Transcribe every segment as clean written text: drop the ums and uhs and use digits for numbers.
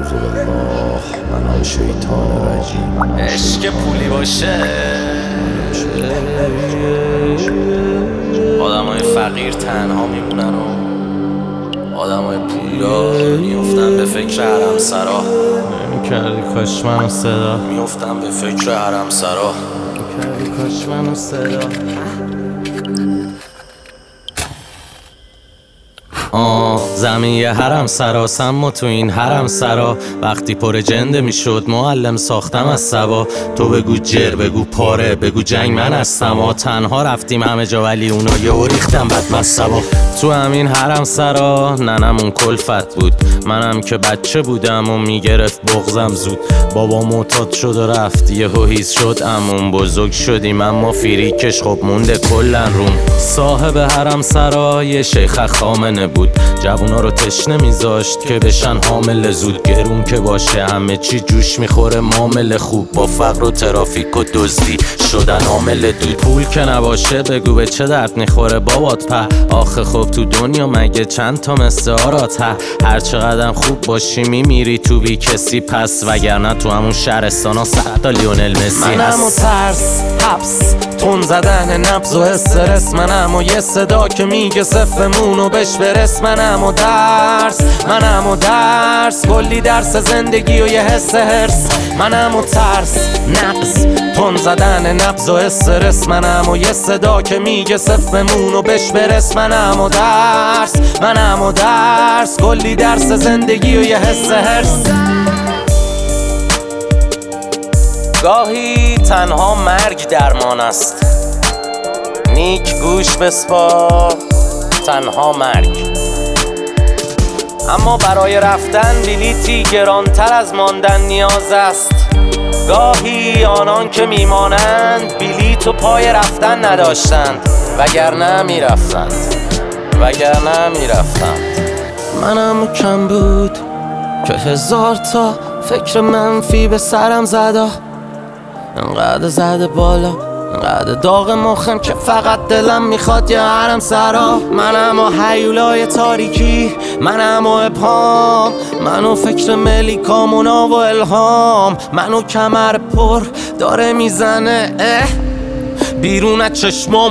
اعوذ بالله من شیطان رجیم. عشق پولی باشه آدمای فقیر تنها میمونن و آدمای پولدار میفتن به فکر حرمسرا. کردی کاش منو صدا میفتن به فکر حرمسرا. کردی کاش منو صدا. زمین یه حرم سراسم و تو این حرم سرا وقتی پر جنده میشد معلم ساختم از سبا. تو بگو جر بگو پاره بگو جنگ من هستم و تنها رفتیم همه جا ولی اونا یهو ریختم بد مصبا. تو همین حرم سرا ننمون کلفت بود منم که بچه بودم و میگرفت بغضم زود. بابا معتاد شد و رفت یهو هیز شد عموم بزرگ شدیم اما فریکش خب مونده کلن روم. صاحب حرم سرا یه شیخ خامنه بود جوونا رو تشنه میذاشت که بشن حامل زود. گرون که باشه همه چی جوش میخوره معامله خوب با فقر و ترافیک و دزدی شدن عامل دود. پول که نباشه بگو به چه درد میخوره بابات په. آخه خب تو دنیا مگه چند تا مثل آرات هر چقدر خوب باشی میمیری تو بی کسی پس وگرنه تو همون شهرستانا 100 تا لیونل مسی هست. منم و ترس حبس تون زدن نبض و استرس. منم و یه صدا که میگه صفمون و بش برس. منم و درس کلی درس زندگی و یه حس هرس. منم و ترس نقص تون زدن نبض و استرس. منم و یه صدا که میگه صفمون و بش برس. منم و درس کلی درس زندگی و یه حس هرس. گاهی تنها مرگ درمان است نیک گوش بسپار تنها مرگ. اما برای رفتن بلیتی گرانتر از ماندن نیاز است. گاهی آنان که میمانند بلیت و پای رفتن نداشتند وگرنه میرفتند. منم کم بود که 1000 تا فکر منفی به سرم زده. انقدر زده بالا انقدر داغ مخم که فقط دلم میخواد یه حرم سرا. منم و هیولای تاریکی منم و ابهام منو فکر ملیکامونا و الهام. منو کمر پر داره میزنه بیرون از چشمام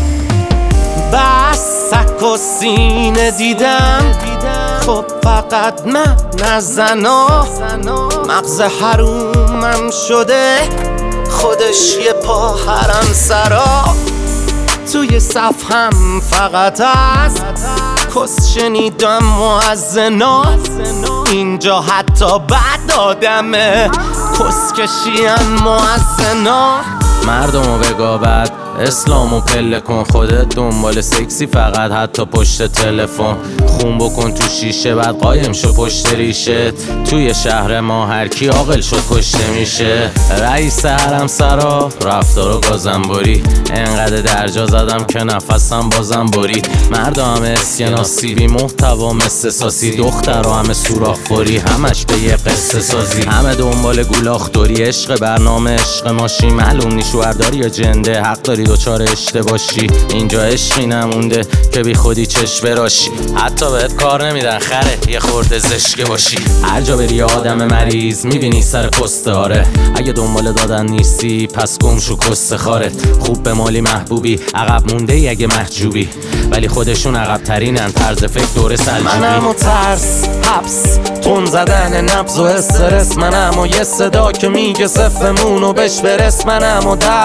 بس سک و سینه دیدم. خب فقط من نزنا مغز حرومم شده خودش یه پا حرم سرا. توی صف هم فقط از کس شنیدم مؤذنا. اینجا حتی بعد آدمه کس کشیم مؤذنا. مردمو بگابد اسلامو پله کن خودت دنبال سکسی فقط حتی پشت تلفن. خون بکن تو شیشه بعد قایم شو پشت ریشت. توی شهر ما هر کی عاقل شد کشته میشه. رئیس حرم سرا رفتار و گازنباری انقدر درجا زدم که نفسم بازم برید. مردا همه اسکناسی بی محتوا مثل ساسی. دخترها همه سوراخ خوری همش به یه قصه سازی. همه دنبال گولاخداری عشق برنامه عشق ماشین معلوم نی شوهرداری یا جنده. حق داری دوچار اشتباشی اینجا عشقی نمونده که بی خودی چشم براشی. حتی بهت کار نمیدن خره یه خورده زشکه باشی. هر جا بری آدم مریض میبینی سر کسته آره. اگه دنبال دادن نیستی پس گم شو کسته خارت. خوب به مالی محبوبی عقب مونده ای اگه محجوبی ولی خودشون عقب ترینن طرز فکر دوره سلجوبی. منم و ترس حبس تون زدن نبض و استرس. منم و یه صدا که میگه صفمون و بش برس. منم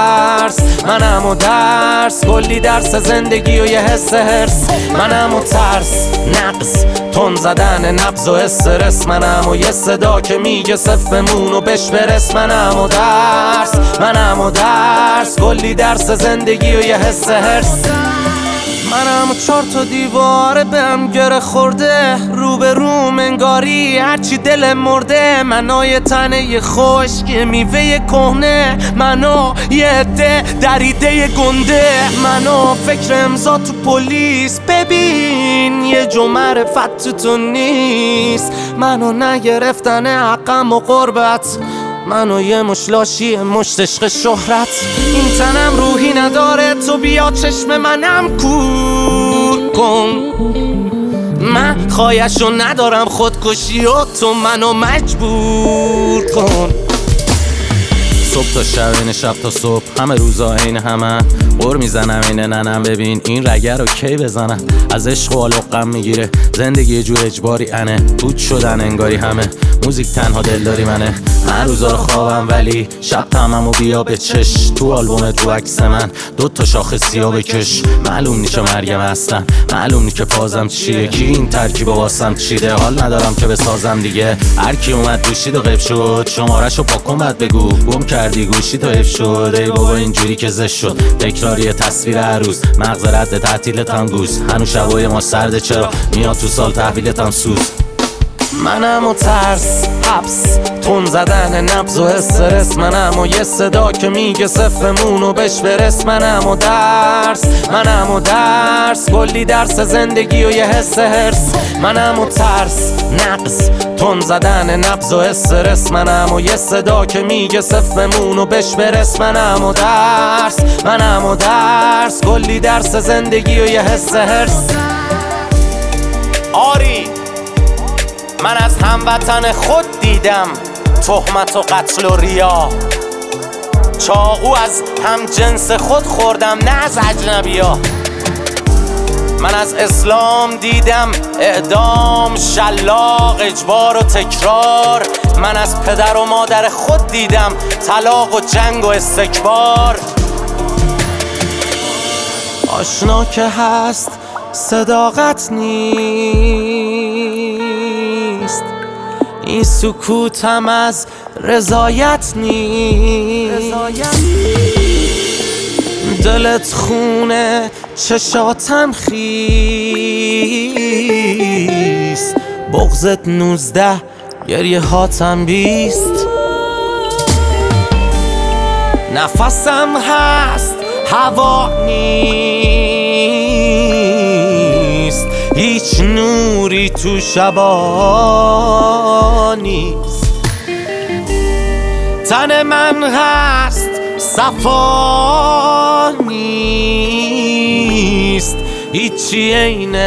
و درس کلی درس زندگی و یه حس هرس. منم و ترس نقص تون زدن نبض و استرس. منم و یه صدا که میگه صفمون و بش برس. منم و درس کلی درس زندگی و یه حس هرس. منم 4 تا دیواره بهم گره خورده رو به روم انگاری هرچی دل مرده. منو یه تنه خشک میوه کهنه. منو یه عده دریده گنده. منو فکر امضا تو پلیس ببین یه جو معرفت تو نیست. منو نگرفتن حقم و قربت. منو یه مشلاشی مشت عشق شهرت. این تنم روحی نداره تو بیا چشم منم کور کن. من خایشو ندارم خودکشی و تو منو مجبور کن. صبح تا شب این شب تا صبح همه روزا عین همه قر میزنم این ننم ببین این رگه رو کی بزنم. از عشق و علقم میگیره زندگی یه جور اجباری انه بود شدن انگاری همه موزیک تنها دلداری منه. من روزا رو خوابم ولی شب تمام و بیا به چش تو آلبومت رو عکس من 2 شاخه سیاه بکش. معلوم نیست مریم هستم معلوم نیست که پازم چیه کی این ترکیب واسم چیده حال ندارم که بسازم دیگه. هر کی اومد دوشید و غیب شد شماره‌شو پاکن بعد بگو گم کردی گوشی تو اف شد. ای بابا اینجوری که زش شد تکراری تصویر هر روز مغز رد تعطیلتم گوز هنوز شبای ما سرده چرا میاد تو سال تحویلتم سوز. منم و ترس حبس تون زدن نبض و استرس منم و یه صدا که میگه صفمون و بش برس. منم و درس کلی درس زندگی و یه حس هرس. منم و ترس نقص تون زدن نبض و استرس منم و یه صدا که میگه صفمون و بش برس. منم و درس کلی درس زندگی و یه حس هرس. آری من از هموطن خود دیدم تهمت و قتل و ریا. چاقو از هم جنس خود خوردم نه از اجنبیا. من از اسلام دیدم اعدام شلاق اجبار و تکرار. من از پدر و مادر خود دیدم طلاق و جنگ و استکبار. آشنا که هست صداقت نیست این سکوتم از رضایت نیست. دلت خونه چشاتم خیست بغضت 19 گریه هاتم 20. نفسم هست هوا نیست هیچ نوری تو شبا نیست. تن من هست صفا نیست هیچی عین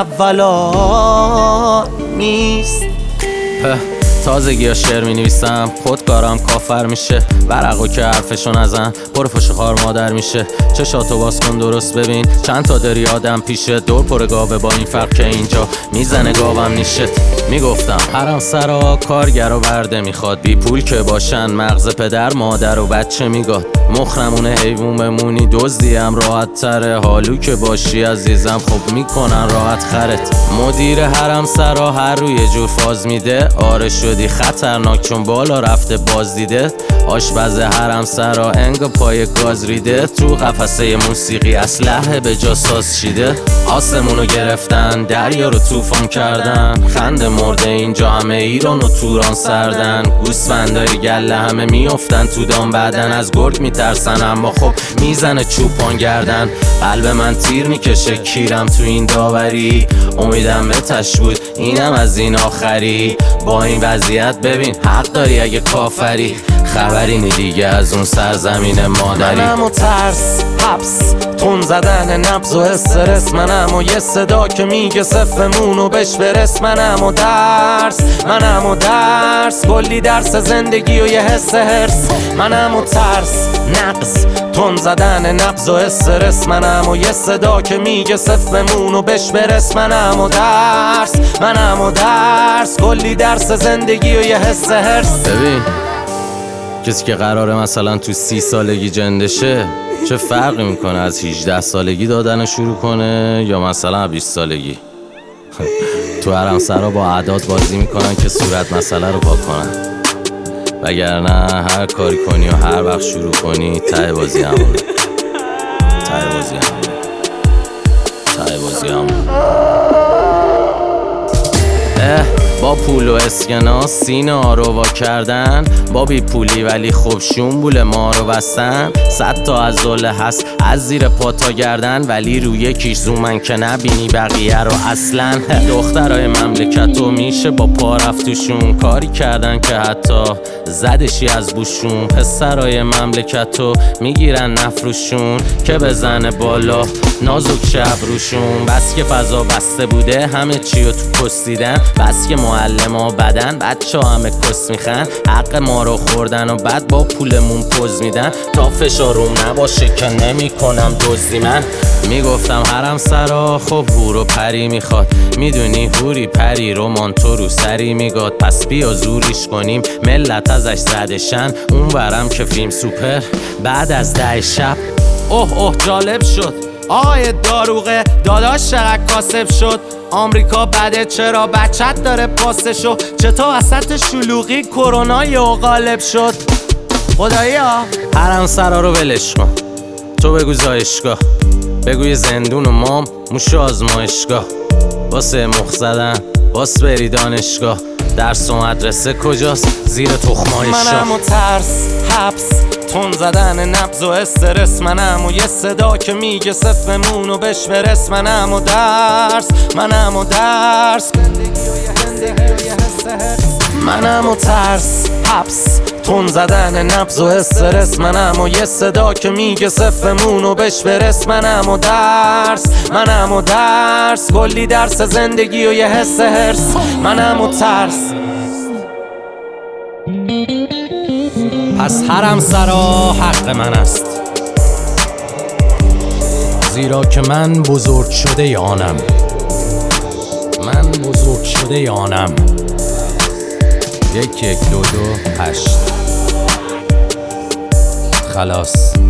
اولا نیست. تازگی ها شعر می نویسم خودکارم کافر میشه ورقو که حرفشو نزن پر فش خار مادر میشه. چشاتو باز کن درست ببین چند تا داری آدم پیشه دور پر گاوه با این فرق که اینجا میزنه گاوم نیشت. میگفتم حرم سرا کارگر و برده میخواد بی پول که باشن مغز پدر مادر و بچه میگاد. مخرمونه حیوون بمونی دزدیم راحت تره حالو که باشی عزیزم خب میکنن راحت خرت. مدیر حرم سرا هر روی یه جور فاز میده آره شدی خطرناک چون بالا رفته باز دیده. آشپز حرم سرا انگ پای گاز ریده تو قفسه موسیقی اسلحه به جا ساز شیده. آسمونو گرفتن دریا رو طوفان کردن خنده مرده اینجا همه ایران و توران سردن. گوسفندای گله همه میافتن تو دام بعدن از گرگ میترسن اما خب میزنه چوپان گردن. قلب من تیر میکشه کیرم تو این داوری امیدم به تش بود اینم از این آخری. با این وضعیت ببین حق داری اگه کافری خبری نی دیگه از اون سرزمین مادری. منم و ترس حبس تون زدن نبض و استرس منم و یه صدا که میگه صفمون و بش برس. منم و درس کلی درس زندگی و یه حس هرس. منم و ترس نقص تون زدن نبض و استرس منم و یه صدا که میگه صفمون و بش برس. منم و درس کلی درس زندگی و یه حس هرس. ببین کسی که قراره مثلا تو 30 سالگی جندشه چه فرقی میکنه از 18 سالگی دادن شروع کنه یا مثلا 20 سالگی. تو حرم سرا با اعداد بازی میکنن که صورت مسئله رو پاک کنن وگرنه هر کاری کنی و هر وقت شروع کنی ته بازی همونه. با پول و اسکناس سینه ها رو وا کردن با بی پولی ولی خب شنبول ما رو بستن. 100 تا از دوله هست از زیر پا تا گردن، ولی روی یکیش زومن که نبینی بقیه رو اصلا. دخترای مملکتو میشه با پا رفتوشون، کاری کردن که حتی زدشی از بوشون. پسرای مملکتو میگیرن نفروشون که بزنه بالا نازک شب روشون. بس که فضا بسته بوده همه چیو تو پست دیدن، بس که معلم بدن بچه همه کس میخن، حق ما رو خوردن و بعد با پولمون پوز میدن. تا فشاروم نباشه که نمی کنم دزدی. من میگفتم حرم سرا خب هور و پری میخواد، میدونی هوری پری رو مانتو رو سری میگاد. پس بیا زوریش کنیم ملت ازش زدشن، اون برم که فیلم سوپر بعد از 10 شب. اوه جالب شد آقای داروغه داداش چقدر کاسب شد. آمریکا بده چرا بچت داره پاسشو، چطور وسط شلوغی کرونا یهو غالب شد. خدایا حرم سرا رو ولش کن، تو بگو زایشگاه، بگوی زندون و مام موش آزمایشگاه. واسه مخ زدن باس بری دانشگاه، درس و مدرسه کجاست زیر تخمای شاه. منم و ترس حبس تون زدن نبض و استرس، منم و یه صدا که میگه صفمون و بش برس. منم و درس منم و ترس حبس تون زدن نبض و استرس، منم و یه صدا که میگه صفمون و بش برس. منم و درس کلی درس زندگی و یه حس هرس. منم و ترس. پس حرم سرا حق من است، زیرا که من بزرگ شده یانم، من بزرگ شده یانم. 1 1 2 2 8 خلاص.